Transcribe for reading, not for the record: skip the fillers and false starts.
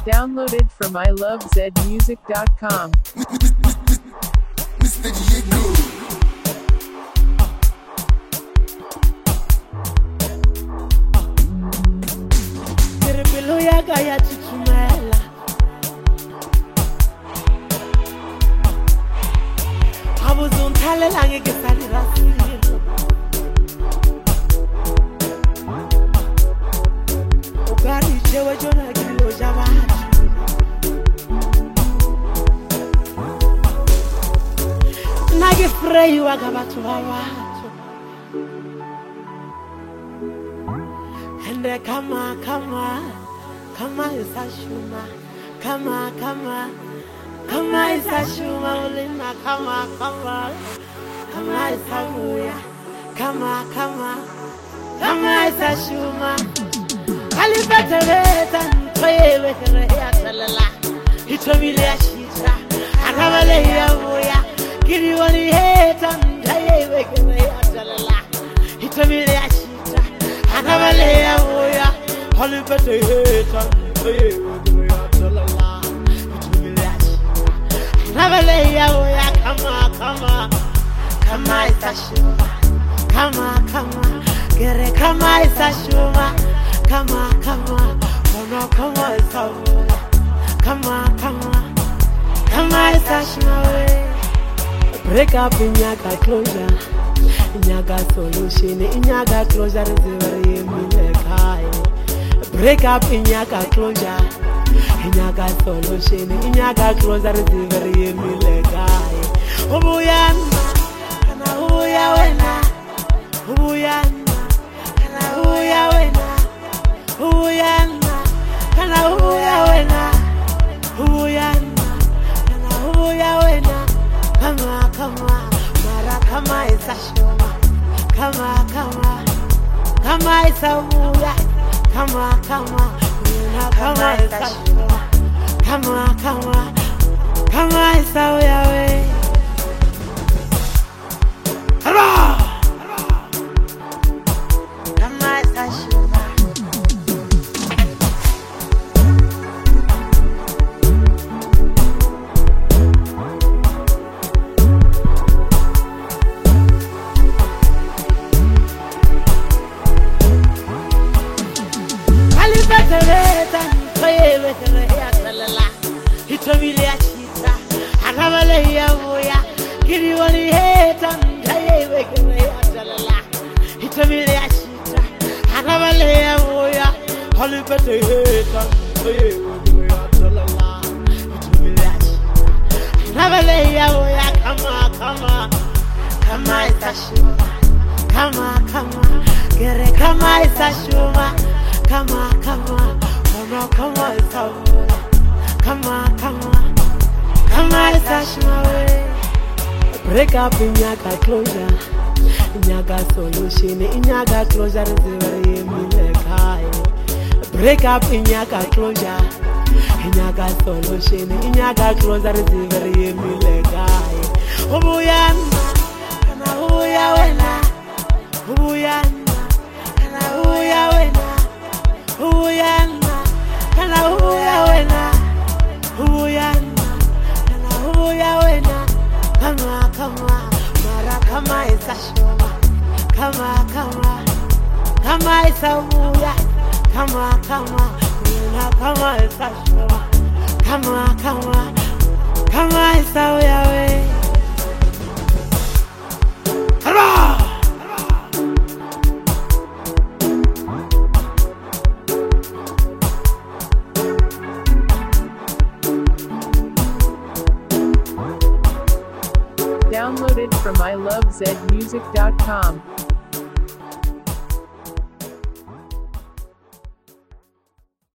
Downloaded from ilovezmusic.com. Mr. Diego. Pelo ya gaya tutumela Abuzun thale lange ke sali rasilo Ogari jewe jona kilo jabati Nage frey wa gabatu babato Ende kama isashuma kama isashuma ulina kama isabuya kama isashuma alipeteleta ntoyewe ya talala itomile ya shita akabale ya buya kiriwani heta ntoyewe ya talala itomile ya shita akabale ya buya alipeteleta ntoyewe ya talala itomile ya shita akabale ya buya kama isashuma gere kama isashuma kama ono kama isabuya kama isashuma we break up inyaga closure inyaga solution inyaga closure ziveri milekai break up inyaga closure inyaga solution inyaga closure ziveri milekai ubuyana kana ubuya wena ubuyana kana ubuya wena ubuyana kana ubuya wena ubuyana kana ubuya wena kama mara kama isashuma kama isabuya kama isashuma kama isabuya we hara kama isashuma Beteleta ntoyewe ya talala itomile ya shita akabale ya buya kiriwani heta ntoyewe ya talala itomile ya shita akabale ya buya alipeteleta ntoyewe ya talala itomile ya shita akabale ya buya kama isashuma gere kama isashuma kama ono kama isabuya kama isashuma we break up inyaga closure inyaga solution inyaga closure ziveri milekai break up inyaga closure inyaga solution inyaga closure ziveri milekai ubuyana kana ubuya wena ubuyana kana ubuya wena ubuyana kana ubuya wena ubuyana kana ubuya wena kama mara kama isashuma kama isabuya kama isashuma kama isabuya we hara Downloaded from ilovezmusic.com.